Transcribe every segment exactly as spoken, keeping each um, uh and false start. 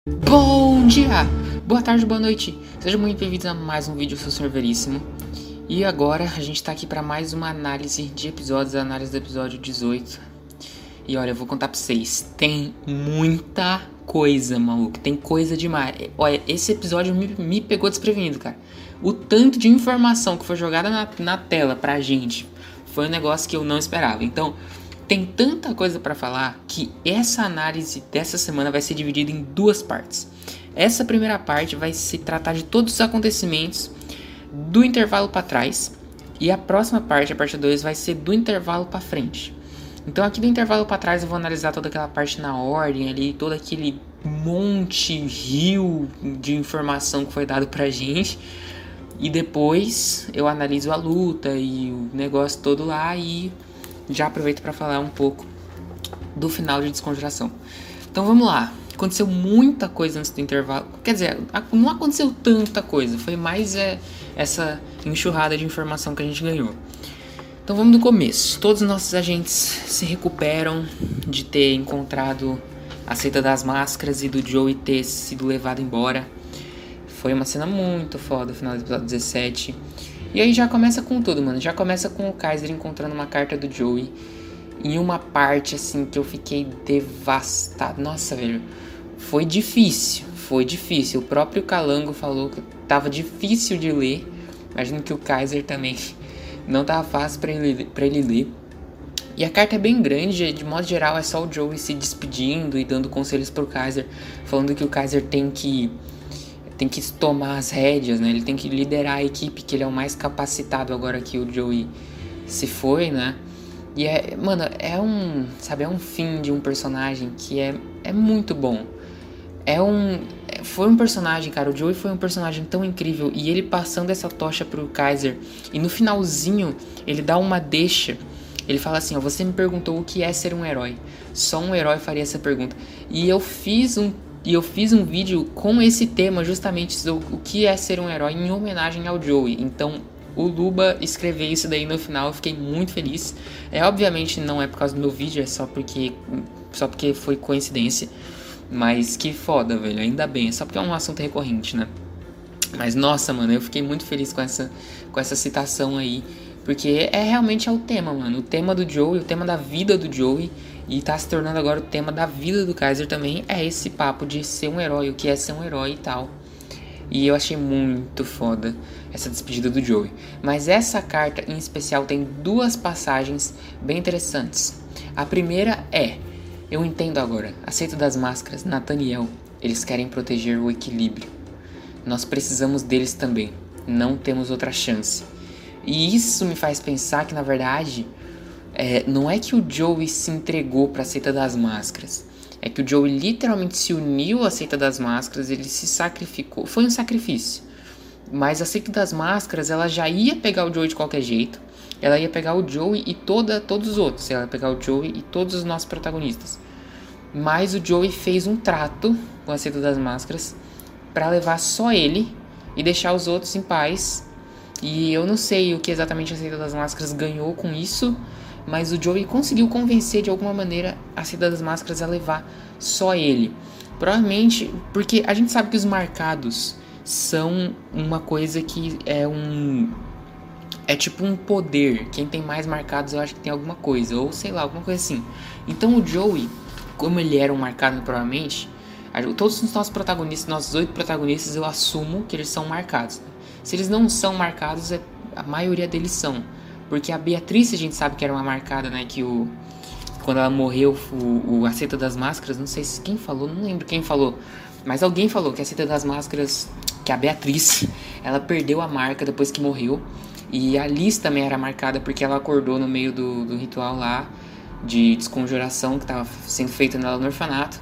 Bom dia, boa tarde, boa noite. Sejam muito bem-vindos a mais um vídeo, eu sou o senhor Veríssimo. E agora a gente tá aqui para mais uma análise de episódios, a análise do episódio dezoito. E olha, eu vou contar pra vocês, tem muita coisa, maluco, tem coisa demais. Olha, esse episódio me, me pegou desprevenido, cara. O tanto de informação que foi jogada na, na tela pra gente foi um negócio que eu não esperava. Então, tem tanta coisa pra falar que essa análise dessa semana vai ser dividida em duas partes. Essa primeira parte vai se tratar de todos os acontecimentos do intervalo pra trás. E a próxima parte, a parte dois, vai ser do intervalo pra frente. Então aqui do intervalo pra trás eu vou analisar toda aquela parte na ordem ali, todo aquele monte, rio de informação que foi dado pra gente. E depois eu analiso a luta e o negócio todo lá e já aproveito para falar um pouco do final de Desconjuração. Então vamos lá. Aconteceu muita coisa antes do intervalo. Quer dizer, não aconteceu tanta coisa. Foi mais é, essa enxurrada de informação que a gente ganhou. Então vamos do começo. Todos os nossos agentes se recuperam de ter encontrado a seita das máscaras e do Joey ter sido levado embora. Foi uma cena muito foda, final do episódio dezessete. E aí já começa com tudo, mano. Já começa com o Kaiser encontrando uma carta do Joey. Em uma parte, assim, que eu fiquei devastado. Nossa, velho. Foi difícil. Foi difícil. O próprio Calango falou que tava difícil de ler. Imagino que o Kaiser também não tava fácil pra ele, pra ele ler. E a carta é bem grande. De modo geral, é só o Joey se despedindo e dando conselhos pro Kaiser. Falando que o Kaiser tem que... tem que tomar as rédeas, né? Ele tem que liderar a equipe, que ele é o mais capacitado agora que o Joey se foi, né? E é, mano, é um, sabe, é um fim de um personagem que é, é muito bom. É um, foi um personagem, cara, o Joey foi um personagem tão incrível e ele passando essa tocha pro Kaiser e no finalzinho ele dá uma deixa. Ele fala assim, ó, você me perguntou o que é ser um herói. Só um herói faria essa pergunta. E eu fiz um E eu fiz um vídeo com esse tema, justamente o que é ser um herói, em homenagem ao Joey. Então, o Luba escreveu isso daí no final, eu fiquei muito feliz. É, obviamente não é por causa do meu vídeo, é só porque, só porque foi coincidência. Mas que foda, velho, ainda bem, é só porque é um assunto recorrente, né? Mas, nossa, mano, eu fiquei muito feliz com essa, com essa citação aí. Porque é realmente é o tema, mano. O tema do Joey, o tema da vida do Joey. E tá se tornando agora o tema da vida do Kaiser também. É esse papo de ser um herói, o que é ser um herói e tal. E eu achei muito foda essa despedida do Joey. Mas essa carta em especial tem duas passagens bem interessantes. A primeira é... Eu entendo agora. A seita das máscaras, Nathaniel. Eles querem proteger o equilíbrio. Nós precisamos deles também. Não temos outra chance. E isso me faz pensar que, na verdade, é, não é que o Joey se entregou para a seita das máscaras. É que o Joey literalmente se uniu à seita das máscaras, ele se sacrificou. Foi um sacrifício. Mas a seita das máscaras, ela já ia pegar o Joey de qualquer jeito. Ela ia pegar o Joey e toda, todos os outros. Ela ia pegar o Joey e todos os nossos protagonistas. Mas o Joey fez um trato com a seita das máscaras para levar só ele e deixar os outros em paz. E eu não sei o que exatamente a seita das máscaras ganhou com isso, mas o Joey conseguiu convencer de alguma maneira a seita das máscaras a levar só ele. Provavelmente porque a gente sabe que os marcados são uma coisa que é um... é tipo um poder. Quem tem mais marcados eu acho que tem alguma coisa, ou sei lá, alguma coisa assim. Então o Joey, como ele era um marcado provavelmente, todos os nossos protagonistas, nossos oito protagonistas, eu assumo que eles são marcados, né? Se eles não são marcados, a maioria deles são. Porque a Beatriz, a gente sabe que era uma marcada, né? Que o, quando ela morreu, o, o, a seita das máscaras, não sei se quem falou, não lembro quem falou. Mas alguém falou que a seita das máscaras, que a Beatriz, ela perdeu a marca depois que morreu. E a Liz também era marcada porque ela acordou no meio do, do ritual lá de desconjuração que estava sendo feito nela no orfanato.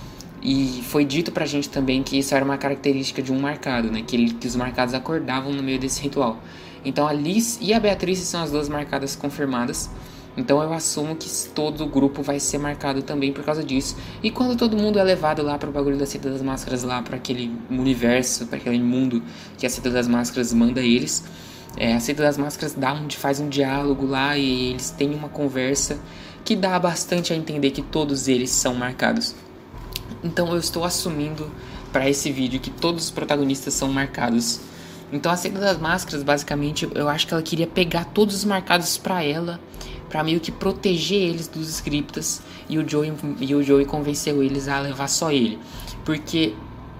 E foi dito pra gente também que isso era uma característica de um marcado, né? Que, ele, que os marcados acordavam no meio desse ritual. Então a Liz e a Beatriz são as duas marcadas confirmadas. Então eu assumo que todo o grupo vai ser marcado também por causa disso. E quando todo mundo é levado lá pro bagulho da Seita das Máscaras, lá pra aquele universo, pra aquele mundo que a Seita das Máscaras manda eles, é, a Seita das Máscaras dá um, faz um diálogo lá e eles têm uma conversa que dá bastante a entender que todos eles são marcados. Então eu estou assumindo pra esse vídeo que todos os protagonistas são marcados. Então a Seita das Máscaras, basicamente, eu acho que ela queria pegar todos os marcados pra ela, pra meio que proteger eles dos scriptas, e o Joey, e o Joey convenceu eles a levar só ele. Porque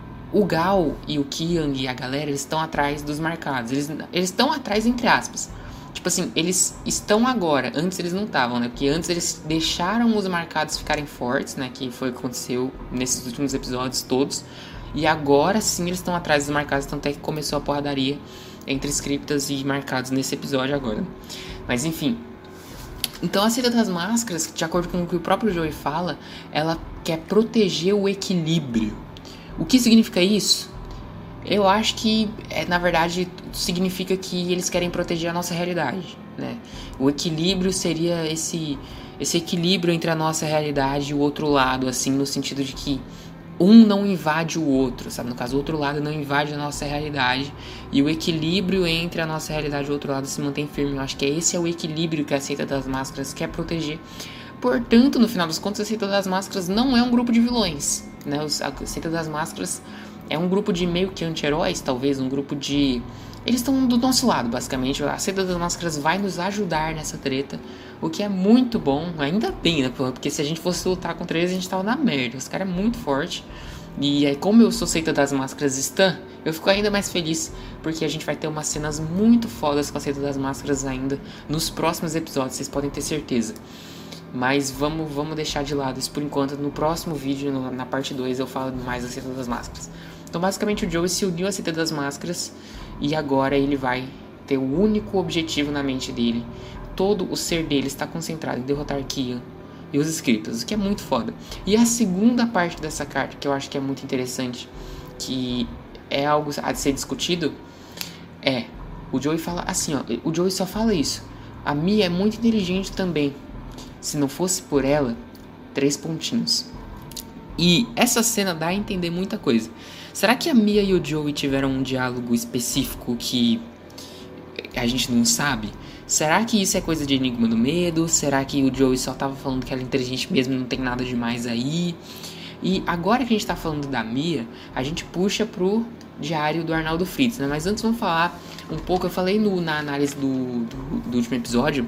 o Gal e o Kiang e a galera, eles estão atrás dos marcados. Eles estão atrás, entre aspas. Tipo assim, eles estão agora. Antes eles não estavam, né? Porque antes eles deixaram os marcados ficarem fortes, né? Que foi o que aconteceu nesses últimos episódios todos. E agora sim eles estão atrás dos marcados. Tanto é que começou a porradaria entre scriptas e marcados nesse episódio agora. Mas enfim. Então a Seita das Máscaras, de acordo com o que o próprio Joey fala, ela quer proteger o equilíbrio. O que significa isso? Eu acho que, é, na verdade, significa que eles querem proteger a nossa realidade, né? O equilíbrio seria esse, esse equilíbrio entre a nossa realidade e o outro lado, assim, no sentido de que um não invade o outro, sabe? No caso, o outro lado não invade a nossa realidade e o equilíbrio entre a nossa realidade e o outro lado se mantém firme. Eu acho que esse é o equilíbrio que a Seita das Máscaras quer proteger. Portanto, no final das contas, a Seita das Máscaras não é um grupo de vilões, né? A Seita das Máscaras é um grupo de meio que anti-heróis, talvez, um grupo de... Eles estão do nosso lado, basicamente. A Seita das Máscaras vai nos ajudar nessa treta, o que é muito bom, ainda bem, né? Porque se a gente fosse lutar contra eles, a gente tava na merda. Os caras é muito forte. E aí, como eu sou Seita das Máscaras Stan, eu fico ainda mais feliz, porque a gente vai ter umas cenas muito fodas com a Seita das Máscaras ainda nos próximos episódios, vocês podem ter certeza. Mas vamos, vamos deixar de lado isso por enquanto. No próximo vídeo, no, na parte dois, eu falo mais da Seita das Máscaras. Então basicamente o Joey se uniu à Seita das Máscaras e agora ele vai ter o único objetivo na mente dele. Todo o ser dele está concentrado em derrotar Kian e os scriptas, o que é muito foda. E a segunda parte dessa carta, que eu acho que é muito interessante, que é algo a ser discutido, é... O Joey fala assim, ó, o Joey só fala isso. A Mia é muito inteligente também. Se não fosse por ela, três pontinhos. E essa cena dá a entender muita coisa. Será que a Mia e o Joey tiveram um diálogo específico que a gente não sabe? Será que isso é coisa de Enigma do Medo? Será que o Joey só tava falando que ela é inteligente mesmo e não tem nada demais aí? E agora que a gente tá falando da Mia, a gente puxa pro diário do Arnaldo Fritz, né? Mas antes vamos falar um pouco, eu falei no, na análise do, do, do último episódio,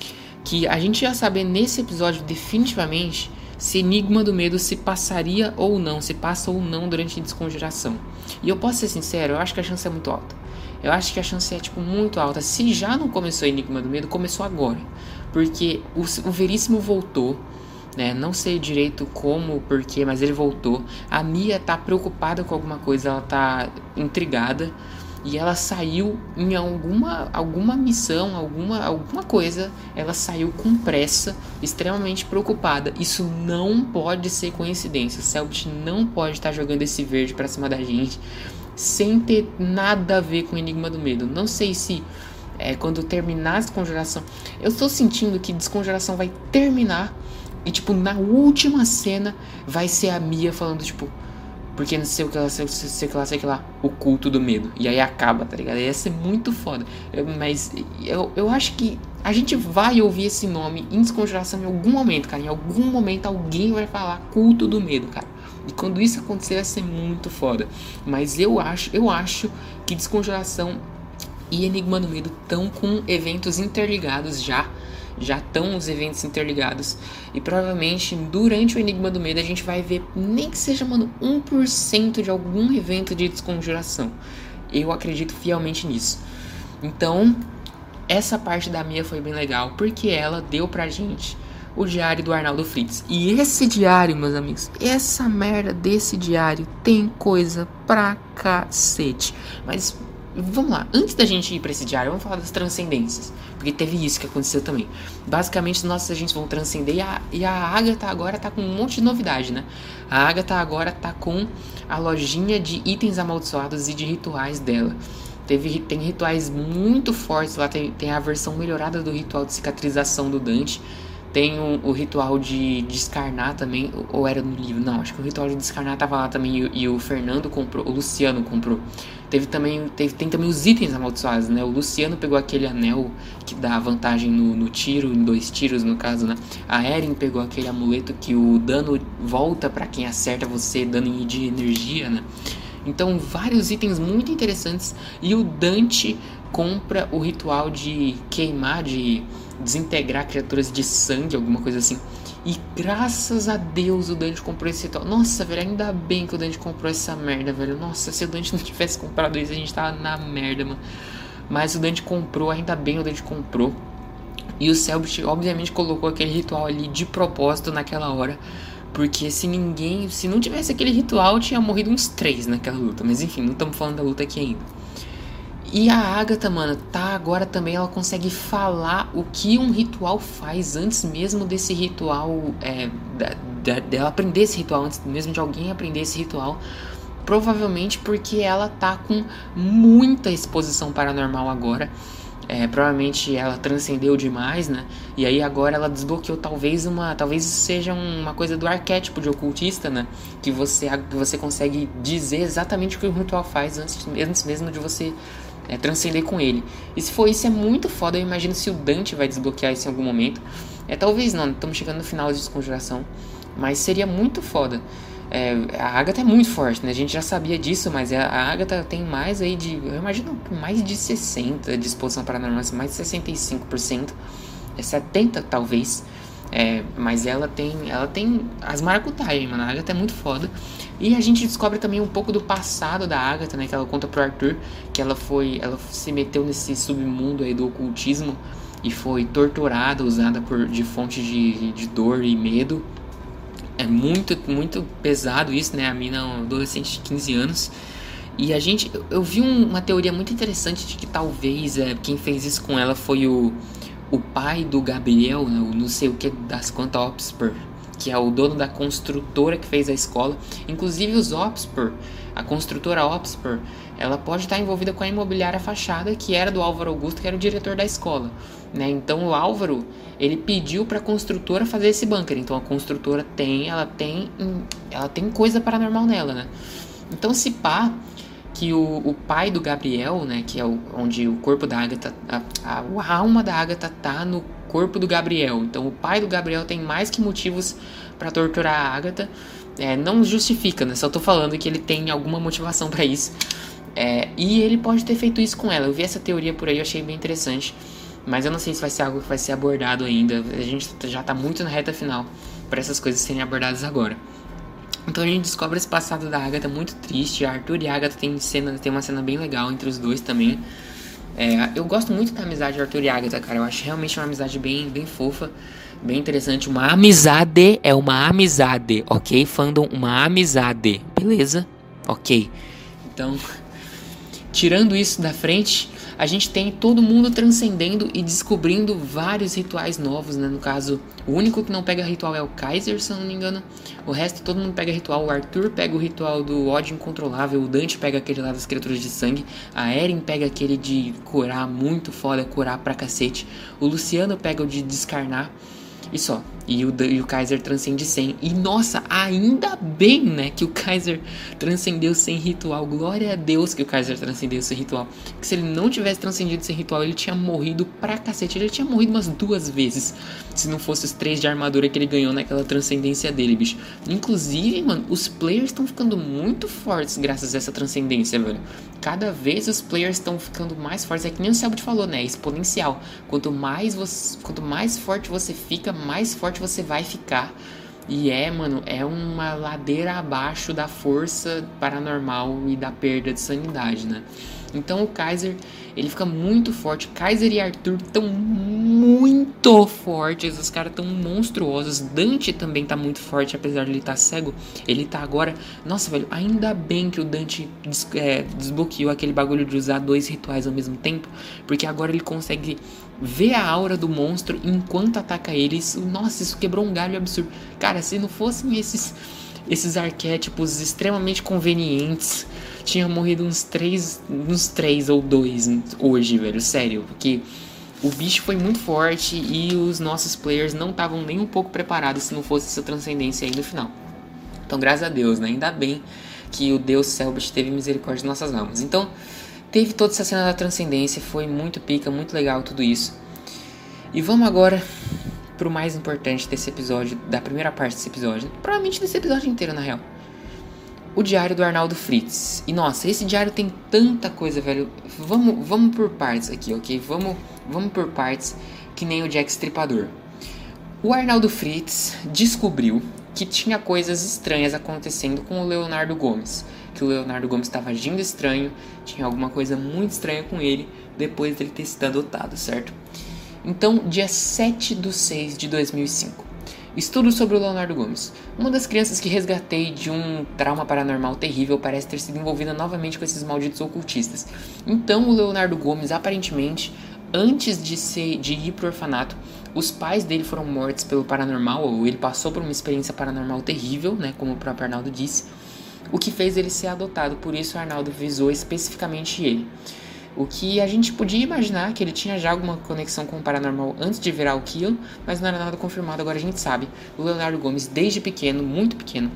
que a gente ia saber nesse episódio definitivamente se Enigma do Medo se passaria ou não, se passa ou não durante a desconjuração. E eu posso ser sincero, eu acho que a chance é muito alta. Eu acho que a chance é, tipo, muito alta. Se já não começou Enigma do Medo, começou agora. Porque o, o Veríssimo voltou, né? Não sei direito como, porquê, mas ele voltou. A Mia tá preocupada com alguma coisa, ela tá intrigada. E ela saiu em alguma, alguma missão, alguma, alguma coisa. Ela saiu com pressa, extremamente preocupada. Isso não pode ser coincidência. O Cellbit não pode estar jogando esse verde pra cima da gente sem ter nada a ver com o Enigma do Medo. Não sei se é, quando terminar a desconjuração... Eu tô sentindo que desconjuração vai terminar e, tipo, na última cena vai ser a Mia falando, tipo... Porque não sei o que ela, sei, sei que lá, sei que lá, o culto do medo. E aí acaba, tá ligado? Ia ser muito foda. Eu, mas eu, eu acho que a gente vai ouvir esse nome em desconjuração em algum momento, cara. Em algum momento alguém vai falar culto do medo, cara. E quando isso acontecer vai ser muito foda. Mas eu acho, eu acho que desconjuração e Enigma do Medo estão com eventos interligados já. Já estão os eventos interligados. E provavelmente durante o Enigma do Medo a gente vai ver, nem que seja, mano, um por cento de algum evento de desconjuração. Eu acredito fielmente nisso. Então, essa parte da Mia foi bem legal, porque ela deu pra gente o diário do Arnaldo Fritz. E esse diário, meus amigos, essa merda desse diário tem coisa pra cacete. Mas... vamos lá, antes da gente ir pra esse diário, vamos falar das transcendências. Porque teve isso que aconteceu também. Basicamente, os nossos agentes vão transcender. E a, e a Agatha agora tá com um monte de novidade, né? A Agatha agora tá com a lojinha de itens amaldiçoados e de rituais dela. Teve, tem rituais muito fortes lá. Tem, tem a versão melhorada do ritual de cicatrização do Dante. Tem o, o ritual de descarnar também. Ou era no livro? Não, acho que o ritual de descarnar tava lá também. E, e o Fernando comprou. O Luciano comprou. Teve também, teve, tem também os itens amaldiçoados, né? O Luciano pegou aquele anel que dá vantagem no, no tiro, em dois tiros no caso, né? A Erin pegou aquele amuleto que o dano volta pra quem acerta você, dano de energia, né? Então vários itens muito interessantes. E o Dante compra o ritual de queimar, de desintegrar criaturas de sangue, alguma coisa assim. E graças a Deus o Dante comprou esse ritual. Nossa, velho, ainda bem que o Dante comprou essa merda, velho. Nossa, se o Dante não tivesse comprado isso, a gente tava na merda, mano. Mas o Dante comprou, ainda bem o Dante comprou. E o Selbit, obviamente, colocou aquele ritual ali de propósito naquela hora. Porque se ninguém... Se não tivesse aquele ritual, tinha morrido uns três naquela luta. Mas enfim, não estamos falando da luta aqui ainda. E a Agatha, mano, tá agora também, ela consegue falar o que um ritual faz antes mesmo desse ritual, é, da, da, dela aprender esse ritual, antes mesmo de alguém aprender esse ritual. Provavelmente porque ela tá com muita exposição paranormal agora. É, provavelmente ela transcendeu demais, né? E aí agora ela desbloqueou talvez uma... Talvez seja uma coisa do arquétipo de ocultista, né? Que você, que você consegue dizer exatamente o que o ritual faz antes, antes mesmo de você... É, transcender com ele. E se for isso, é muito foda. Eu imagino se o Dante vai desbloquear isso em algum momento. É, talvez não, estamos chegando no final de Desconjuração. Mas seria muito foda. É, a Agatha é muito forte, né? A gente já sabia disso, mas a, a Agatha tem mais aí de... Eu imagino mais de sessenta por cento de exposição paranormal, mais de sessenta e cinco por cento. É setenta por cento talvez. É, mas ela tem, ela tem as maracutaias, mano. A Agatha é muito foda. E a gente descobre também um pouco do passado da Agatha, né? Que ela conta pro Arthur que ela foi, ela se meteu nesse submundo aí do ocultismo e foi torturada, usada por, de fonte de, de dor e medo. É muito, muito pesado isso, né? A mina é uma adolescente de quinze anos. E a gente, eu, eu vi um, uma teoria muito interessante de que talvez é, quem fez isso com ela foi o o pai do Gabriel, né, o não sei o que das quantas Opspur, que é o dono da construtora que fez a escola. Inclusive os Opspur, a construtora Opspur, ela pode estar envolvida com a imobiliária Fachada, que era do Álvaro Augusto, que era o diretor da escola, né? Então o Álvaro, ele pediu para a construtora fazer esse bunker. Então a construtora tem, ela tem, ela tem coisa paranormal nela, né? Então se pá que o, o pai do Gabriel, né, que é o, onde o corpo da Agatha, a, a, a alma da Agatha tá no corpo do Gabriel. Então o pai do Gabriel tem mais que motivos para torturar a Agatha. É, não justifica, né? Só tô falando que ele tem alguma motivação para isso. É, e ele pode ter feito isso com ela. Eu vi essa teoria por aí, eu achei bem interessante. Mas eu não sei se vai ser algo que vai ser abordado ainda. A gente já tá muito na reta final para essas coisas serem abordadas agora. Então a gente descobre esse passado da Agatha muito triste. A Arthur e a Agatha tem, cena, tem uma cena bem legal entre os dois também. É, eu gosto muito da amizade de Arthur e Agatha, cara. Eu acho realmente uma amizade bem, bem fofa, bem interessante. Uma amizade é uma amizade, ok? Fandom, uma amizade, beleza? Ok. Então, tirando isso da frente, a gente tem todo mundo transcendendo e descobrindo vários rituais novos, né? No caso, o único que não pega ritual é o Kaiser, se eu não me engano. O resto, todo mundo pega ritual. O Arthur pega o ritual do ódio incontrolável. O Dante pega aquele lá das criaturas de sangue. A Erin pega aquele de curar muito foda, curar pra cacete. O Luciano pega o de descarnar. E só. E o, e o Kaiser transcende sem. E nossa, ainda bem, né, que o Kaiser transcendeu sem ritual. Glória a Deus que o Kaiser transcendeu sem ritual. Porque se ele não tivesse transcendido sem ritual, ele tinha morrido pra cacete. Ele tinha morrido umas duas vezes. Se não fosse os três de armadura que ele ganhou naquela transcendência dele, bicho. Inclusive, mano, os players estão ficando muito fortes graças a essa transcendência, velho. Cada vez os players estão ficando mais fortes. É que nem o Selbit falou, né? É exponencial. Quanto mais, você, quanto mais forte você fica, mais forte você vai ficar. E é, mano, é uma ladeira abaixo da força paranormal e da perda de sanidade, né? Então o Kaiser, ele fica muito forte. Kaiser e Arthur estão muito fortes. Os caras estão monstruosos. Dante também tá muito forte, apesar de ele estar cego. Ele tá agora... Nossa, velho, ainda bem que o Dante des... é, desbloqueou aquele bagulho de usar dois rituais ao mesmo tempo. Porque agora ele consegue ver a aura do monstro enquanto ataca ele. Isso, nossa, isso quebrou um galho absurdo. Cara, se não fossem esses... esses arquétipos extremamente convenientes, tinha morrido uns três, uns três ou dois hoje, velho, sério, porque o bicho foi muito forte e os nossos players não estavam nem um pouco preparados se não fosse essa transcendência aí no final. Então, graças a Deus, né, ainda bem que o Deus Selbit teve misericórdia de nossas almas. Então, teve toda essa cena da transcendência, foi muito pica, muito legal tudo isso. E vamos agora pro mais importante desse episódio, da primeira parte desse episódio, provavelmente desse episódio inteiro, na real. o diário do Arnaldo Fritz. E nossa, esse diário tem tanta coisa, velho. Vamos, vamos por partes aqui, ok? Vamos, vamos por partes, que nem o Jack Stripador. O Arnaldo Fritz descobriu que tinha coisas estranhas acontecendo com o Leonardo Gomes. Que o Leonardo Gomes estava agindo estranho, tinha alguma coisa muito estranha com ele depois dele ter sido adotado, certo? Então, dia sete de seis de dois mil e cinco. Estudo sobre o Leonardo Gomes. Uma das crianças que resgatei de um trauma paranormal terrível parece ter sido envolvida novamente com esses malditos ocultistas. Então, o Leonardo Gomes, aparentemente, antes de, ser, de ir pro orfanato, os pais dele foram mortos pelo paranormal, ou ele passou por uma experiência paranormal terrível, né, como o próprio Arnaldo disse, o que fez ele ser adotado. Por isso, o Arnaldo visou especificamente ele. O que a gente podia imaginar que ele tinha já alguma conexão com o paranormal antes de virar o Keelan, mas não era nada confirmado, agora a gente sabe. O Leonardo Gomes, desde pequeno, muito pequeno,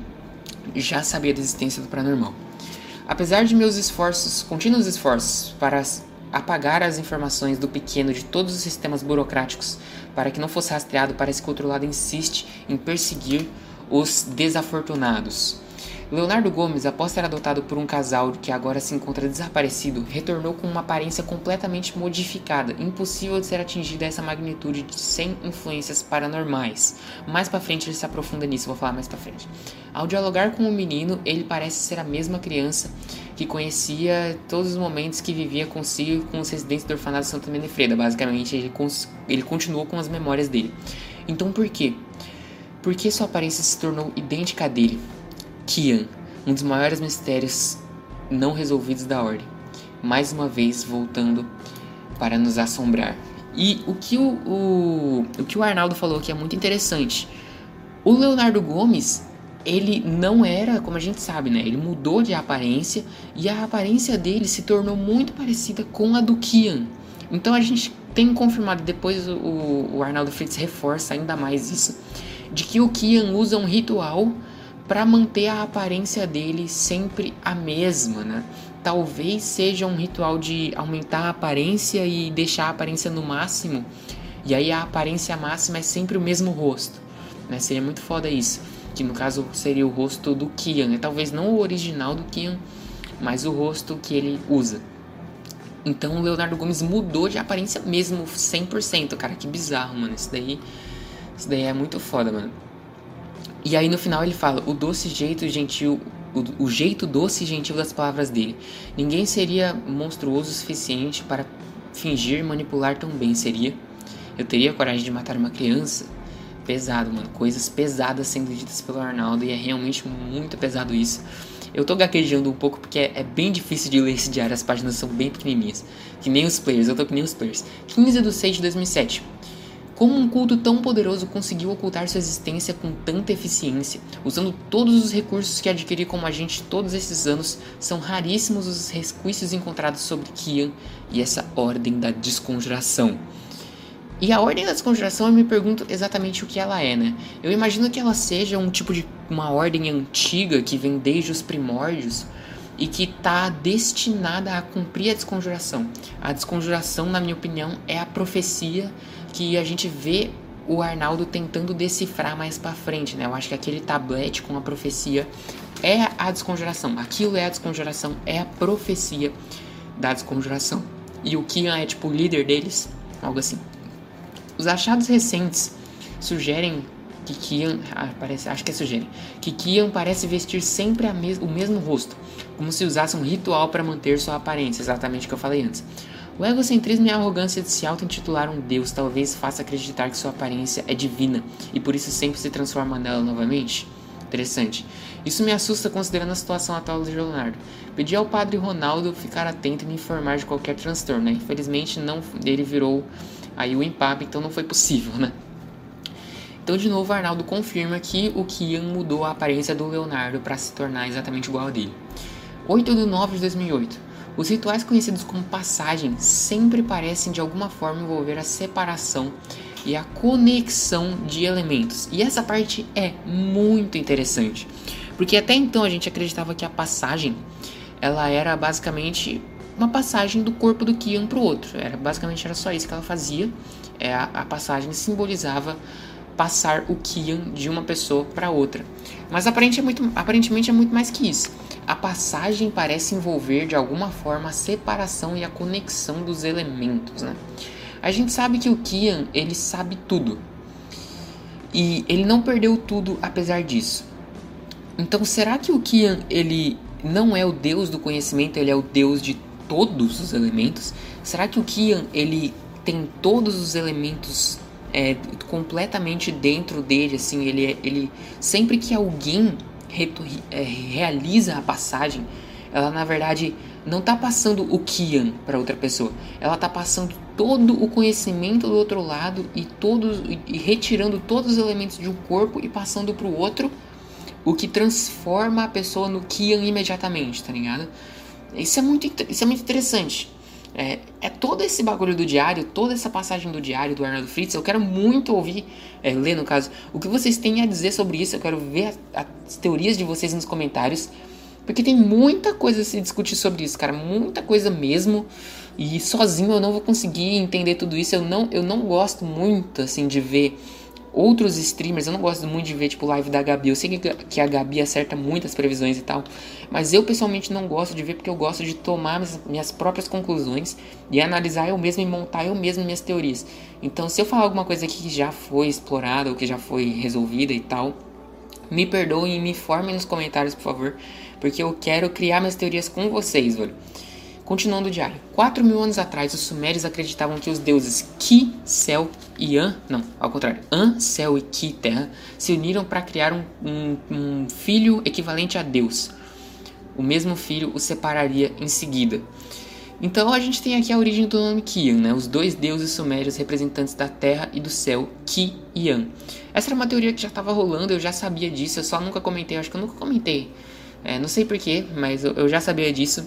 já sabia da existência do paranormal. Apesar de meus esforços, contínuos esforços, para apagar as informações do pequeno de todos os sistemas burocráticos, para que não fosse rastreado, parece que o outro lado insiste em perseguir os desafortunados. Leonardo Gomes, após ser adotado por um casal que agora se encontra desaparecido, retornou com uma aparência completamente modificada, impossível de ser atingida a essa magnitude sem influências paranormais. Mais pra frente ele se aprofunda nisso, vou falar mais pra frente. Ao dialogar com o menino, ele parece ser a mesma criança que conhecia todos os momentos que vivia consigo com os residentes do orfanato Santa Menefreda. Basicamente, ele, cons- ele continuou com as memórias dele. Então por quê? Por que sua aparência se tornou idêntica à dele? Keelan, um dos maiores mistérios não resolvidos da Ordem, mais uma vez voltando para nos assombrar. E o que o, o, o que o Arnaldo falou aqui é muito interessante. O Leonardo Gomes, ele não era, como a gente sabe, né? Ele mudou de aparência e a aparência dele se tornou muito parecida com a do Keelan. Então a gente tem confirmado, depois o, o Arnaldo Fritz reforça ainda mais isso, de que o Keelan usa um ritual para manter a aparência dele sempre a mesma, né? Talvez seja um ritual de aumentar a aparência e deixar a aparência no máximo, e aí a aparência máxima é sempre o mesmo rosto, né? Seria muito foda isso, que no caso seria o rosto do Keelan, né? Talvez não o original do Keelan, mas o rosto que ele usa. Então o Leonardo Gomes mudou de aparência mesmo, cem por cento, cara, que bizarro, mano, isso daí, isso daí é muito foda, mano. E aí no final ele fala, o doce jeito gentil, o, o jeito doce e gentil das palavras dele. Ninguém seria monstruoso o suficiente para fingir manipular tão bem, seria? Eu teria coragem de matar uma criança? Pesado, mano, coisas pesadas sendo ditas pelo Arnaldo, e é realmente muito pesado isso. Eu tô gaguejando um pouco porque é, é bem difícil de ler esse diário, as páginas são bem pequenininhas, que nem os players, eu tô que nem os players. quinze de seis de dois mil e sete. Como um culto tão poderoso conseguiu ocultar sua existência com tanta eficiência, usando todos os recursos que adquiri como agente todos esses anos? São raríssimos os resquícios encontrados sobre Keelan e essa ordem da desconjuração. E a ordem da desconjuração, eu me pergunto exatamente o que ela é, né? Eu imagino que ela seja um tipo de uma ordem antiga que vem desde os primórdios e que está destinada a cumprir a desconjuração. A desconjuração, na minha opinião, é a profecia que a gente vê o Arnaldo tentando decifrar mais pra frente, né? Eu acho que aquele tablete com a profecia é a desconjuração. Aquilo é a desconjuração, é a profecia da desconjuração. E o Keelan é tipo o líder deles, algo assim. Os achados recentes sugerem que Keelan, ah, parece, acho que é sugerem, que Keelan parece vestir sempre a mes- o mesmo rosto, como se usasse um ritual para manter sua aparência, exatamente o que eu falei antes. O egocentrismo e a arrogância de se auto-intitular um deus talvez faça acreditar que sua aparência é divina e por isso sempre se transforma nela novamente. Interessante. Isso me assusta considerando a situação atual do Leonardo. Pedi ao padre Ronaldo ficar atento e me informar de qualquer transtorno, né? Infelizmente não, ele virou aí o Impap, então não foi possível, né? Então de novo o Arnaldo confirma que o Keelan mudou a aparência do Leonardo para se tornar exatamente igual a dele. oito de nove de dois mil e oito. Os rituais conhecidos como passagem sempre parecem de alguma forma envolver a separação e a conexão de elementos. E essa parte é muito interessante, porque até então a gente acreditava que a passagem ela era basicamente uma passagem do corpo do Keelan para o outro. Era, basicamente era só isso que ela fazia. É, a, a passagem simbolizava passar o Kian de uma pessoa para outra. Mas aparentemente é, muito, aparentemente é muito mais que isso. A passagem parece envolver de alguma forma a separação e a conexão dos elementos, né? A gente sabe que o Kian, ele sabe tudo. E ele não perdeu tudo apesar disso. Então será que o Kian, ele não é o deus do conhecimento, ele é o deus de todos os elementos? Será que o Kian, ele tem todos os elementos é, completamente dentro dele, assim, ele, ele sempre que alguém reto, é, realiza a passagem, ela na verdade não está passando o Kian para outra pessoa, ela está passando todo o conhecimento do outro lado e, todos, e retirando todos os elementos de um corpo e passando para o outro, o que transforma a pessoa no Kian imediatamente, tá ligado? Isso é muito, isso é muito interessante. É, é todo esse bagulho do diário, toda essa passagem do diário do Arnaldo Fritz. Eu quero muito ouvir, é, ler no caso, o que vocês têm a dizer sobre isso. Eu quero ver a, as teorias de vocês nos comentários, porque tem muita coisa a se discutir sobre isso, cara, muita coisa mesmo. E sozinho eu não vou conseguir entender tudo isso. Eu não, eu não gosto muito, assim, de ver outros streamers. Eu não gosto muito de ver, tipo, live da Gabi. Eu sei que, que a Gabi acerta muitas previsões e tal, mas eu pessoalmente não gosto de ver, porque eu gosto de tomar minhas, minhas próprias conclusões e analisar eu mesmo e montar eu mesmo minhas teorias. Então, se eu falar alguma coisa aqui que já foi explorada ou que já foi resolvida e tal, me perdoem e me informem nos comentários, por favor, porque eu quero criar minhas teorias com vocês, velho. Continuando o diário. quatro mil anos atrás, os sumérios acreditavam que os deuses Ki, céu e An, não, ao contrário, An, céu e Ki, terra, se uniram para criar um, um, um filho equivalente a Deus. O mesmo filho o separaria em seguida. Então a gente tem aqui a origem do nome Kian, né? Os dois deuses sumérios representantes da terra e do céu, Ki e An. Essa era uma teoria que já estava rolando, eu já sabia disso, eu só nunca comentei, acho que eu nunca comentei. É, não sei porquê, mas eu, eu já sabia disso.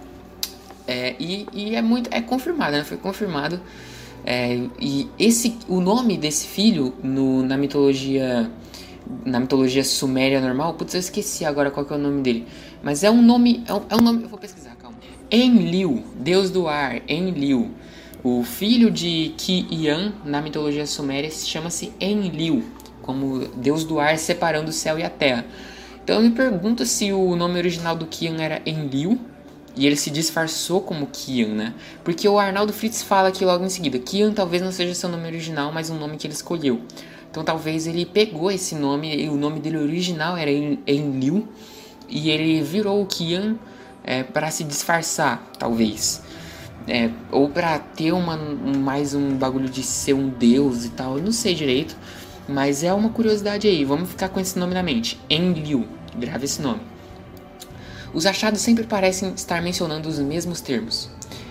É, e, e é muito é confirmado, né? Foi confirmado. É, e esse, o nome desse filho no, na mitologia na mitologia suméria normal, putz, eu esqueci agora qual que é o nome dele. Mas é um nome, é um, é um nome, eu vou pesquisar, calma. Enlil, deus do ar, Enlil. O filho de Ki e An na mitologia suméria chama-se Enlil, como deus do ar separando o céu e a terra. Então eu me pergunto se o nome original do Kian era Enlil e ele se disfarçou como Kian, né? Porque o Arnaldo Fritz fala aqui logo em seguida, Kian talvez não seja seu nome original, mas um nome que ele escolheu. Então talvez ele pegou esse nome, e o nome dele original era Enlil, e ele virou o Kian é, para se disfarçar, talvez. É, ou para ter uma, um, mais um bagulho de ser um deus e tal, eu não sei direito. Mas é uma curiosidade aí, vamos ficar com esse nome na mente. Enlil, grave esse nome. Os achados sempre parecem estar mencionando os mesmos termos.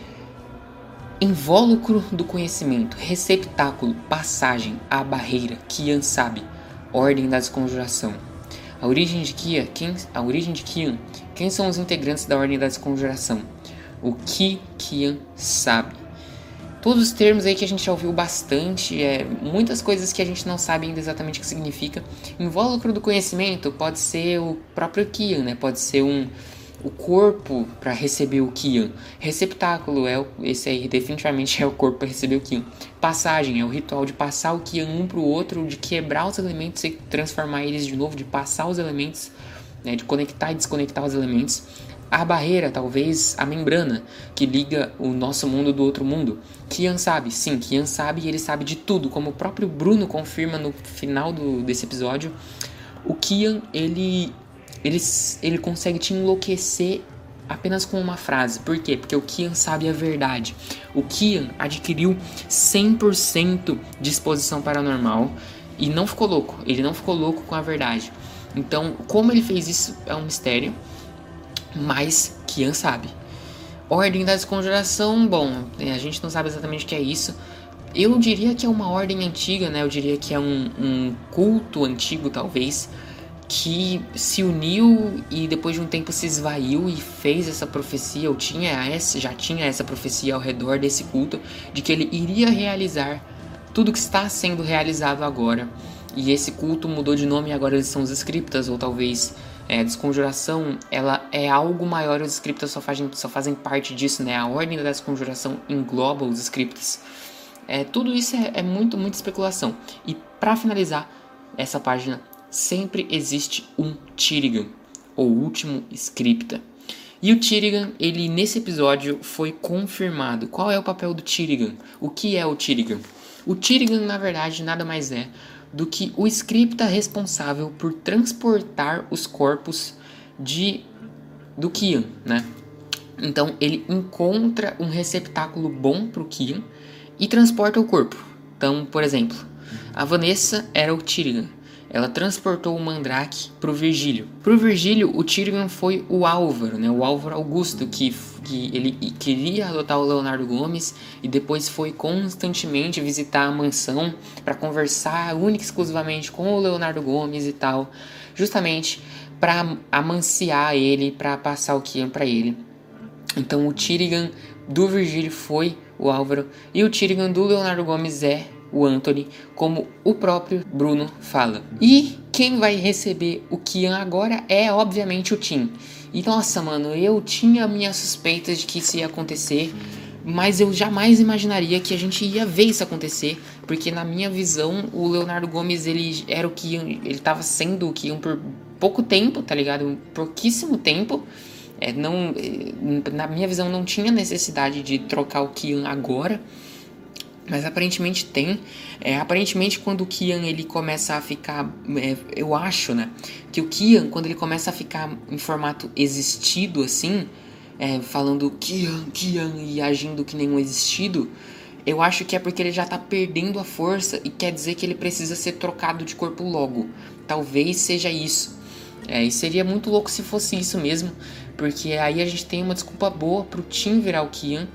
Invólucro do conhecimento, receptáculo, passagem, a barreira, Kian sabe, ordem da desconjuração. A origem de Kian, quem, a origem de Kian, quem são os integrantes da ordem da desconjuração? O que Kian sabe. Todos os termos aí que a gente já ouviu bastante, é, muitas coisas que a gente não sabe ainda exatamente o que significa. Invólucro do conhecimento pode ser o próprio Kian, né? Pode ser um, o corpo para receber o Kian. Receptáculo, é o, esse aí definitivamente é o corpo para receber o Kian. Passagem, é o ritual de passar o Kian um para o outro, de quebrar os elementos e transformar eles de novo, de passar os elementos, né? De conectar e desconectar os elementos. A barreira, talvez a membrana que liga o nosso mundo do outro mundo. Kian sabe, sim, Kian sabe e ele sabe de tudo, como o próprio Bruno confirma no final do, desse episódio. O Kian, ele, ele, ele consegue te enlouquecer apenas com uma frase. Por quê? Porque o Kian sabe a verdade. O Kian adquiriu cem por cento de exposição paranormal e não ficou louco. Ele não ficou louco com a verdade. Então, como ele fez isso é um mistério. Mas Kian sabe. Ordem da desconjuração, bom, a gente não sabe exatamente o que é isso. Eu diria que é uma ordem antiga, né? Eu diria que é um, um culto antigo, talvez, que se uniu e depois de um tempo se esvaiu e fez essa profecia, ou tinha essa, já tinha essa profecia ao redor desse culto, de que ele iria realizar tudo que está sendo realizado agora. E esse culto mudou de nome e agora eles são os Scriptas, ou talvez... É, a desconjuração, ela é algo maior, os scriptas só fazem, só fazem parte disso, né? A ordem da desconjuração engloba os scriptas. É, tudo isso é, é muito, muita especulação. E para finalizar essa página, sempre existe um Tirigan, o último scripta. E o Tirigan, ele nesse episódio foi confirmado. Qual é o papel do Tirigan? O que é o Tirigan? O Tirigan, na verdade, nada mais é do que o scripta responsável por transportar os corpos de do Kian, né? Então ele encontra um receptáculo bom pro Kian e transporta o corpo. Então, por exemplo, a Vanessa era o Tirigan. Ela transportou o Mandrake pro Virgílio. Pro Virgílio, o Tirigan foi o Álvaro, né? O Álvaro Augusto, que, que ele queria adotar o Leonardo Gomes e depois foi constantemente visitar a mansão para conversar única e exclusivamente com o Leonardo Gomes e tal, justamente para amanciar ele, para passar o Kian para ele. Então o Tirigan do Virgílio foi o Álvaro e o Tirigan do Leonardo Gomes é o Anthony, como o próprio Bruno fala. E quem vai receber o Kian agora é obviamente o Tim. E nossa, mano, eu tinha minhas suspeitas de que isso ia acontecer, mas eu jamais imaginaria que a gente ia ver isso acontecer, porque na minha visão o Leonardo Gomes ele era o Kian, ele tava sendo o Kian por pouco tempo, tá ligado? Pouquíssimo tempo. É, não, na minha visão não tinha necessidade de trocar o Kian agora. Mas aparentemente tem. É, aparentemente quando o Kian ele começa a ficar... É, eu acho, né? Que o Kian, quando ele começa a ficar em formato existido, assim... É, falando Kian, Kian e agindo que nem um existido... Eu acho que é porque ele já tá perdendo a força e quer dizer que ele precisa ser trocado de corpo logo. Talvez seja isso. É, e seria muito louco se fosse isso mesmo. Porque aí a gente tem uma desculpa boa pro Tim virar o Kian.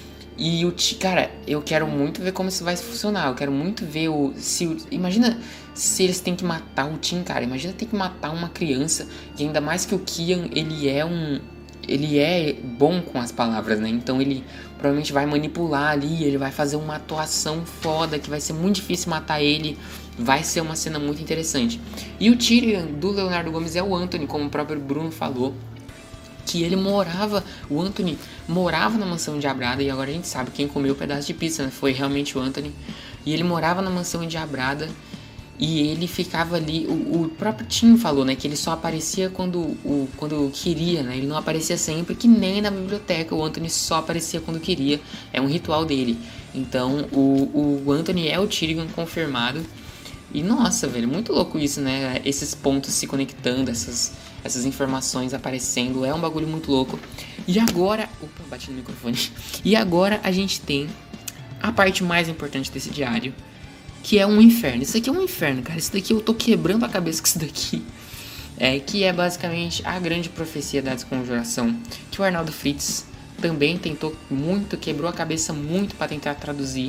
E o Tim, cara, eu quero muito ver como isso vai funcionar. Eu quero muito ver o... Se o imagina se eles têm que matar o Tim, cara. Imagina ter que matar uma criança. E ainda mais que o Kian, ele é um... Ele é bom com as palavras, né? Então ele provavelmente vai manipular ali. Ele vai fazer uma atuação foda. Que vai ser muito difícil matar ele. Vai ser uma cena muito interessante. E o Tyrion do Leonardo Gomes é o Anthony, como o próprio Bruno falou. Que ele morava, o Anthony morava na mansão endiabrada. E agora a gente sabe quem comeu o pedaço de pizza, né? Foi realmente o Anthony. E ele morava na mansão endiabrada. E ele ficava ali, o, o próprio Tim falou, né? Que ele só aparecia quando, o, quando queria, né? Ele não aparecia sempre, que nem na biblioteca. O Anthony só aparecia quando queria. É um ritual dele. Então o, o Anthony é o Tyrion confirmado. E nossa, velho, muito louco isso, né? Esses pontos se conectando, essas... essas informações aparecendo, é um bagulho muito louco. E agora, opa, bati no microfone. E agora a gente tem a parte mais importante desse diário, que é um inferno. Isso aqui é um inferno, cara. Isso daqui eu tô quebrando a cabeça com isso daqui. É, que é basicamente a grande profecia da desconjuração, que o Arnaldo Fritz também tentou muito, quebrou a cabeça muito para tentar traduzir.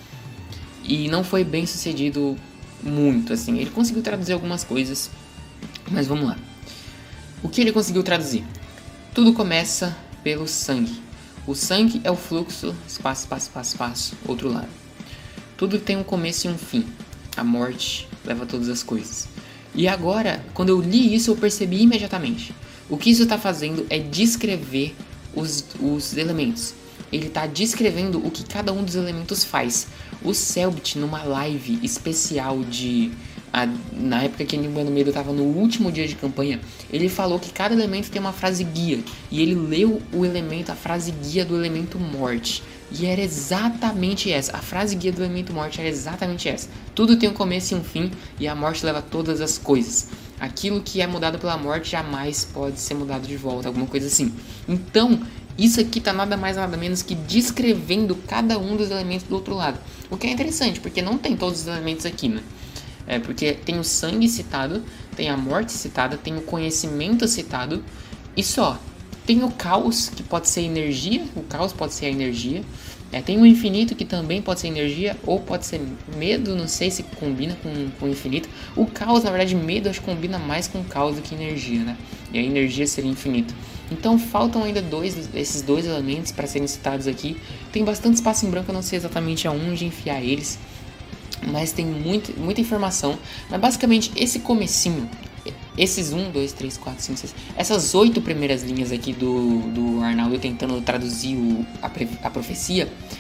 E não foi bem sucedido muito, assim. Ele conseguiu traduzir algumas coisas, mas vamos lá. O que ele conseguiu traduzir? Tudo começa pelo sangue. O sangue é o fluxo, espaço, espaço, espaço, espaço, outro lado. Tudo tem um começo e um fim. A morte leva todas as coisas. E agora, quando eu li isso, eu percebi imediatamente. O que isso está fazendo é descrever os, os elementos. Ele está descrevendo o que cada um dos elementos faz. O Selbit, numa live especial de... A, na época que o Mano Medo estava no último dia de campanha, ele falou que cada elemento tem uma frase guia. E ele leu o elemento, a frase guia do elemento morte. E era exatamente essa. A frase guia do elemento morte era exatamente essa. Tudo tem um começo e um fim, e a morte leva todas as coisas. Aquilo que é mudado pela morte jamais pode ser mudado de volta, alguma coisa assim. Então, isso aqui tá nada mais nada menos que descrevendo cada um dos elementos do outro lado. O que é interessante, porque não tem todos os elementos aqui, né? É porque tem o sangue citado, tem a morte citada, tem o conhecimento citado e só. Tem o caos, que pode ser energia, o caos pode ser a energia. É, tem o infinito, que também pode ser energia, ou pode ser medo, não sei se combina com, com o infinito. O caos, na verdade, medo acho que combina mais com caos do que energia, né? E a energia seria infinito. Então faltam ainda dois, esses dois elementos para serem citados aqui. Tem bastante espaço em branco, eu não sei exatamente aonde enfiar eles. Mas tem muito, muita informação. Mas basicamente esse comecinho, esses um, dois, três, quatro, cinco, seis, essas oito primeiras linhas aqui do, do Arnaldo tentando traduzir o, a, pre, a profecia,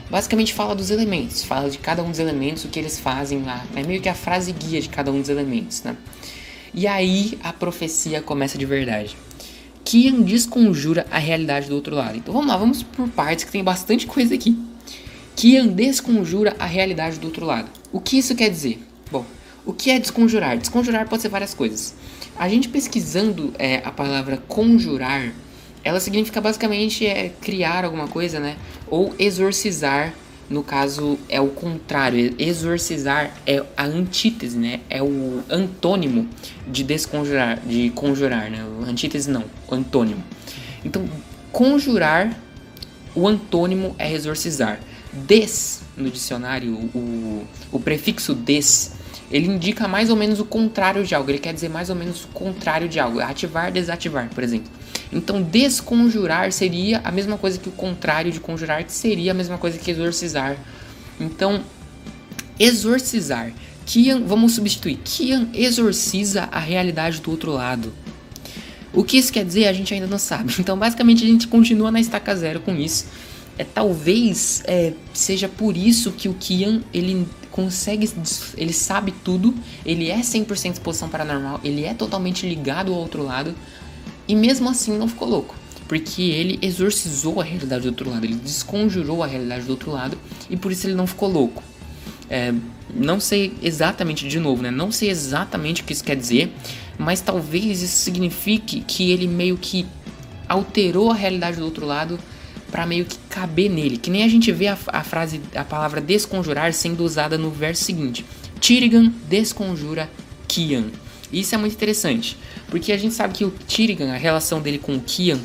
basicamente fala dos elementos, fala de cada um dos elementos, o que eles fazem lá. É meio que a frase guia de cada um dos elementos, né? E aí a profecia começa de verdade. Kian desconjura a realidade do outro lado. Então vamos lá, vamos por partes que tem bastante coisa aqui. Kian desconjura a realidade do outro lado. O que isso quer dizer? Bom, o que é desconjurar? Desconjurar pode ser várias coisas. A gente pesquisando é, a palavra conjurar, ela significa basicamente é, criar alguma coisa, né? Ou exorcizar, no caso é o contrário. Exorcizar é a antítese, né? É o antônimo de desconjurar, de conjurar, né? O antítese não, o antônimo. Então, conjurar, o antônimo é exorcizar. Des, no dicionário, o, o prefixo des, ele indica mais ou menos o contrário de algo. Ele quer dizer mais ou menos o contrário de algo. Ativar, desativar, por exemplo. Então, desconjurar seria a mesma coisa que o contrário de conjurar, que seria a mesma coisa que exorcizar. Então, exorcizar. Kian, vamos substituir. Kian exorciza a realidade do outro lado. O que isso quer dizer, a gente ainda não sabe. Então, basicamente, a gente continua na estaca zero com isso. É, talvez é, seja por isso que o Kian, ele consegue, ele sabe tudo, ele é cem por cento exposição paranormal, ele é totalmente ligado ao outro lado, e mesmo assim não ficou louco, porque ele exorcizou a realidade do outro lado, ele desconjurou a realidade do outro lado, e por isso ele não ficou louco. É, não sei exatamente, de novo, né? Não sei exatamente o que isso quer dizer, mas talvez isso signifique que ele meio que alterou a realidade do outro lado para meio que caber nele, que nem a gente vê a, a frase, a palavra desconjurar sendo usada no verso seguinte. Tirigan desconjura Kian. Isso é muito interessante, porque a gente sabe que o Tirigan, a relação dele com o Kian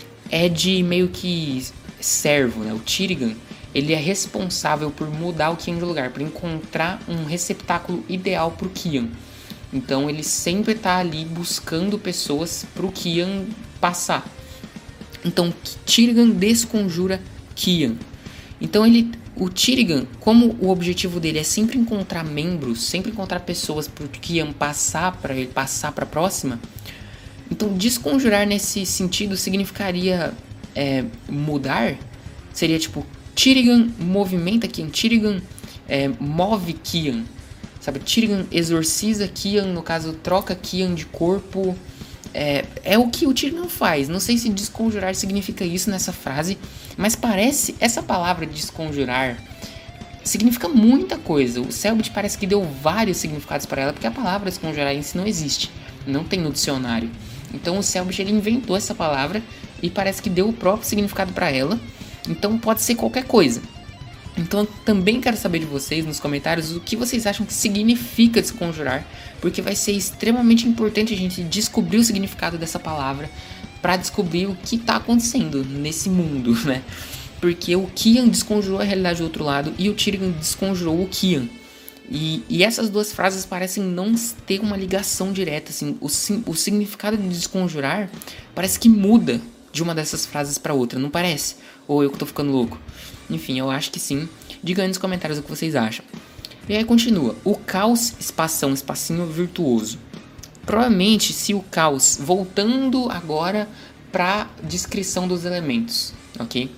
é de meio que servo, né? O Tirigan, ele é responsável por mudar o Kian de lugar, por encontrar um receptáculo ideal pro Kian. Então ele sempre tá ali buscando pessoas pro Kian passar. Então, Tirigan desconjura Kian. Então, ele, o Tirigan, como o objetivo dele é sempre encontrar membros, sempre encontrar pessoas para o Kian passar, para ele passar para a próxima, então desconjurar nesse sentido significaria é, mudar. Seria tipo, Tirigan movimenta Kian, Tirigan é, move Kian, sabe? Tirigan exorciza Kian, no caso, troca Kian de corpo. É, é o que o Tirigan faz. Não sei se desconjurar significa isso nessa frase, mas parece, essa palavra desconjurar significa muita coisa. O Selbit parece que deu vários significados para ela, porque a palavra desconjurar em si não existe, não tem no dicionário. Então o Selbit, ele inventou essa palavra e parece que deu o próprio significado para ela. Então pode ser qualquer coisa. Então eu também quero saber de vocês nos comentários o que vocês acham que significa desconjurar, porque vai ser extremamente importante a gente descobrir o significado dessa palavra para descobrir o que está acontecendo nesse mundo, né? Porque o Kian desconjurou a realidade do outro lado e o Tirigan desconjurou o Kian. E, e essas duas frases parecem não ter uma ligação direta, assim. O, o significado de desconjurar parece que muda de uma dessas frases para outra, não parece? Ou eu que tô ficando louco? Enfim, eu acho que sim. Diga aí nos comentários o que vocês acham. E aí continua. O caos, espação, espacinho virtuoso. Provavelmente, se o caos, voltando agora para descrição dos elementos, ok?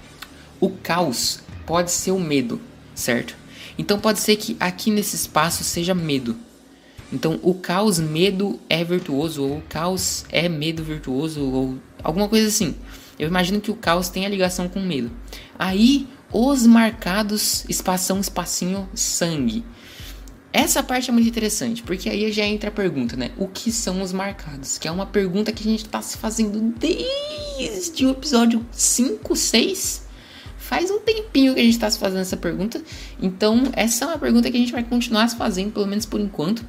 O caos pode ser o medo, certo? Então pode ser que aqui nesse espaço seja medo. Então o caos, medo é virtuoso, ou o caos é medo virtuoso, ou alguma coisa assim. Eu imagino que o caos tem a ligação com medo. Aí, os marcados, espação, espacinho, sangue. Essa parte é muito interessante, porque aí já entra a pergunta, né? O que são os marcados? Que é uma pergunta que a gente tá se fazendo desde o episódio cinco, seis. Faz um tempinho que a gente tá se fazendo essa pergunta. Então, essa é uma pergunta que a gente vai continuar se fazendo, pelo menos por enquanto.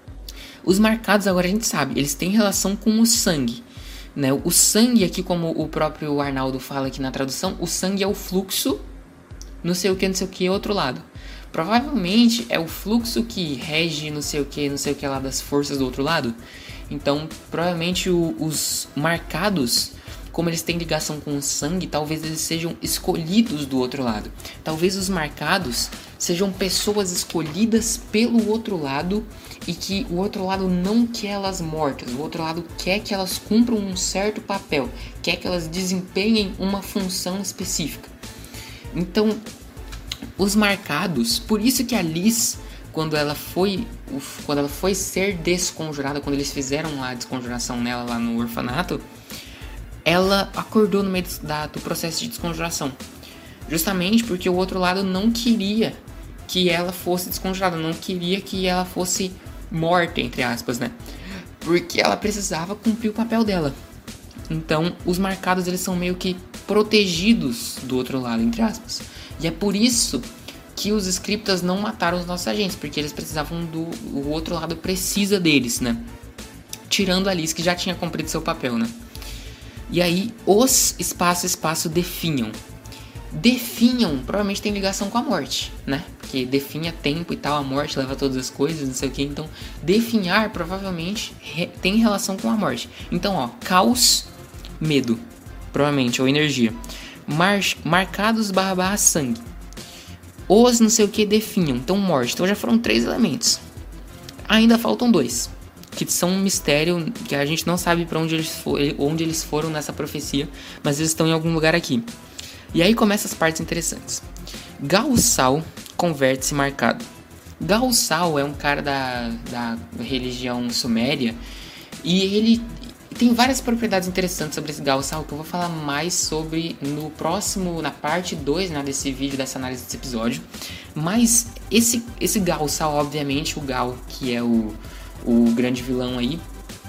Os marcados, agora a gente sabe, eles têm relação com o sangue. Né? O sangue aqui, como o próprio Arnaldo fala aqui na tradução, o sangue é o fluxo, não sei o que, não sei o que, outro lado. Provavelmente é o fluxo que rege não sei o que, não sei o que lá das forças do outro lado. Então, provavelmente o, os marcados, como eles têm ligação com o sangue, talvez eles sejam escolhidos do outro lado. Talvez os marcados sejam pessoas escolhidas pelo outro lado e que o outro lado não quer elas mortas. O outro lado quer que elas cumpram um certo papel, quer que elas desempenhem uma função específica. Então, Os marcados, por isso que a Liz, quando ela foi, quando ela foi ser desconjurada, quando eles fizeram a desconjuração nela lá no orfanato, ela acordou no meio da, do processo de desconjuração. Justamente porque o outro lado não queria que ela fosse desconjurada, não queria que ela fosse morta, entre aspas, né? Porque ela precisava cumprir o papel dela. Então, os marcados, eles são meio que protegidos do outro lado, entre aspas. E é por isso que os scriptas não mataram os nossos agentes, porque eles precisavam do... o outro lado precisa deles, né? Tirando a Liz, que já tinha cumprido seu papel, né? E aí, os espaço espaço definham. Definham, provavelmente tem ligação com a morte, né? Porque definha tempo e tal, a morte leva todas as coisas, não sei o que. Então, definhar provavelmente re- tem relação com a morte. Então, ó, caos, medo, provavelmente, ou energia. Mar- marcados barra barra sangue. Os não sei o que definham, então morte. Então já foram três elementos. Ainda faltam dois, que são um mistério, que a gente não sabe para onde eles, for, onde eles foram nessa profecia, mas eles estão em algum lugar aqui. E aí começam as partes interessantes. Gaussal converte-se marcado. Gaussal é um cara da, da religião suméria, e ele tem várias propriedades interessantes sobre esse Gaussal, que eu vou falar mais sobre no próximo, na parte dois, né, desse vídeo, dessa análise desse episódio. Mas esse, esse Gaussal, obviamente, o Gal, que é o, o grande vilão aí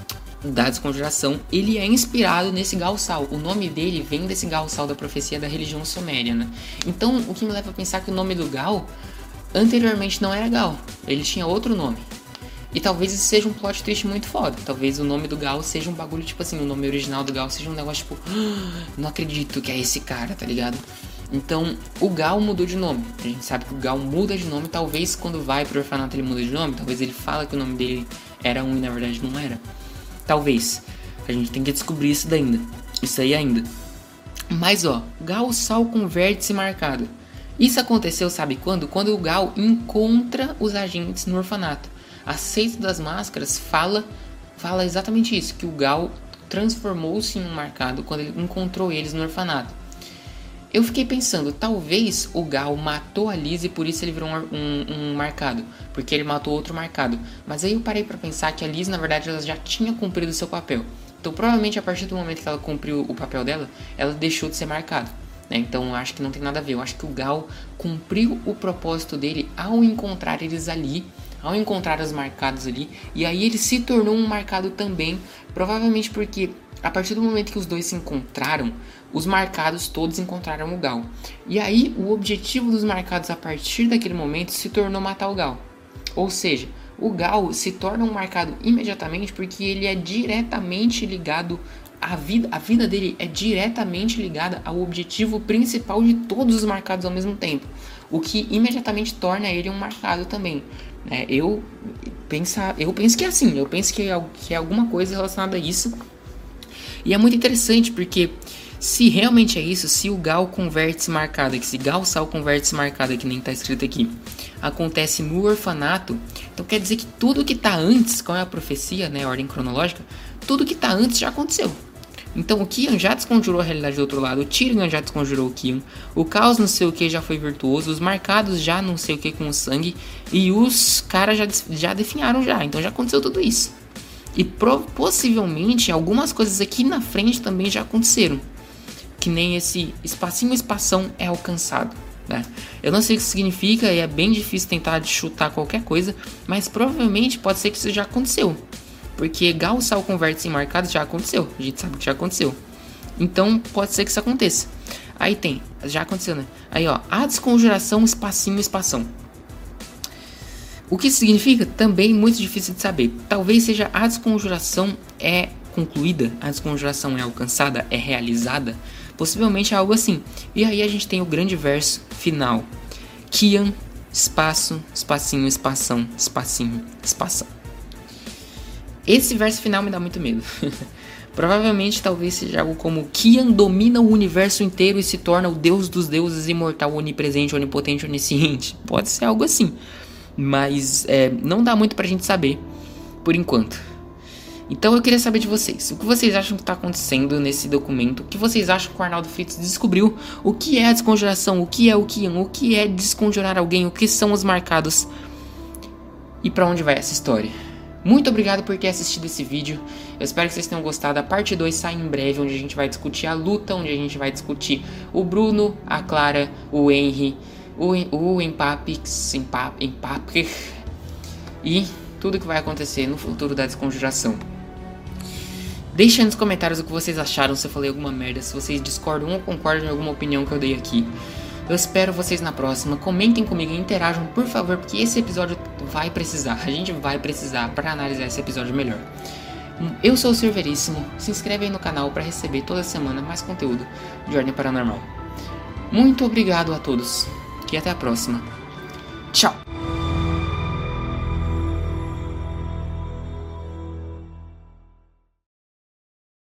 da desconjuração, ele é inspirado nesse Gaussal. O nome dele vem desse Gaussal da profecia da religião suméria, né? Então, o que me leva a pensar que o nome do Gal anteriormente não era Gal, ele tinha outro nome. E talvez isso seja um plot twist muito foda. Talvez o nome do Gal seja um bagulho, tipo assim, o nome original do Gal seja um negócio tipo, ah, não acredito que é esse cara, tá ligado? Então, o Gal mudou de nome. A gente sabe que o Gal muda de nome. Talvez quando vai pro orfanato ele muda de nome. Talvez ele fala que o nome dele era um e na verdade não era. Talvez. A gente tem que descobrir isso ainda. Isso aí ainda. Mas ó, Gaussal converte-se marcado. Isso aconteceu, sabe quando? Quando o Gal encontra os agentes no orfanato. A seita das máscaras fala, fala exatamente isso. Que o Gal transformou-se em um marcado quando ele encontrou eles no orfanato. Eu fiquei pensando, talvez o Gal matou a Liz e por isso ele virou um, um, um marcado. Porque ele matou outro marcado. Mas aí eu parei pra pensar que a Liz, na verdade, ela já tinha cumprido o seu papel. Então provavelmente a partir do momento que ela cumpriu o papel dela, ela deixou de ser marcada, né? Então eu acho que não tem nada a ver. Eu acho que o Gal cumpriu o propósito dele ao encontrar eles ali, ao encontrar os marcados ali. E aí ele se tornou um marcado também. Provavelmente porque a partir do momento que os dois se encontraram, os marcados todos encontraram o Gal. E aí o objetivo dos marcados a partir daquele momento se tornou matar o Gal. Ou seja, o Gal se torna um marcado imediatamente porque ele é diretamente ligado à vida. A vida dele é diretamente ligada ao objetivo principal de todos os marcados ao mesmo tempo. O que imediatamente torna ele um marcado também. É, eu, pensa, eu penso que é assim. Eu penso que é, que é alguma coisa relacionada a isso. E é muito interessante porque se realmente é isso, se o Gal converte-se marcado, que se Gaussal converte-se marcado, que nem está escrito aqui, acontece no orfanato, então quer dizer que tudo que está antes, qual é a profecia, né, a ordem cronológica, tudo que está antes já aconteceu. Então o Kian já desconjurou a realidade do outro lado, o Tyrion já desconjurou o Kian, o Caos não sei o que já foi virtuoso, os marcados já não sei o que com o sangue, e os caras já, já definharam já, então já aconteceu tudo isso. E pro, possivelmente algumas coisas aqui na frente também já aconteceram. Que nem esse espacinho espação é alcançado, né? Eu não sei o que isso significa e é bem difícil tentar chutar qualquer coisa, mas provavelmente pode ser que isso já aconteceu. Porque Gaussal converte-se em marcado já aconteceu, a gente sabe que já aconteceu. Então pode ser que isso aconteça. Aí tem, já aconteceu, né? Aí ó, a desconjuração espacinho espação. O que isso significa? Também muito difícil de saber. Talvez seja a desconjuração é concluída, a desconjuração é alcançada, é realizada. Possivelmente é algo assim. E aí a gente tem o grande verso final. Kian, espaço, espacinho, espação, espacinho, espação. Esse verso final me dá muito medo. Provavelmente talvez seja algo como Kian domina o universo inteiro e se torna o deus dos deuses, imortal, onipresente, onipotente, onisciente. Pode ser algo assim. Mas é, não dá muito pra gente saber por enquanto. Então eu queria saber de vocês, o que vocês acham que está acontecendo nesse documento, o que vocês acham que o Arnaldo Fritz descobriu, o que é a desconjuração, o que é o Kian, o que é desconjurar alguém, o que são os marcados e para onde vai essa história. Muito obrigado por ter assistido esse vídeo, eu espero que vocês tenham gostado. A parte dois sai em breve, onde a gente vai discutir a luta, onde a gente vai discutir o Bruno, a Clara, o Henry, o, o Empapix, Empap, Empapker e tudo que vai acontecer no futuro da desconjuração. Deixem nos comentários o que vocês acharam, se eu falei alguma merda, se vocês discordam ou concordam em alguma opinião que eu dei aqui. Eu espero vocês na próxima, comentem comigo e interajam, por favor, porque esse episódio vai precisar, a gente vai precisar para analisar esse episódio melhor. Eu sou o Silveríssimo, se inscreve aí no canal para receber toda semana mais conteúdo de Ordem Paranormal. Muito obrigado a todos e até a próxima. Tchau!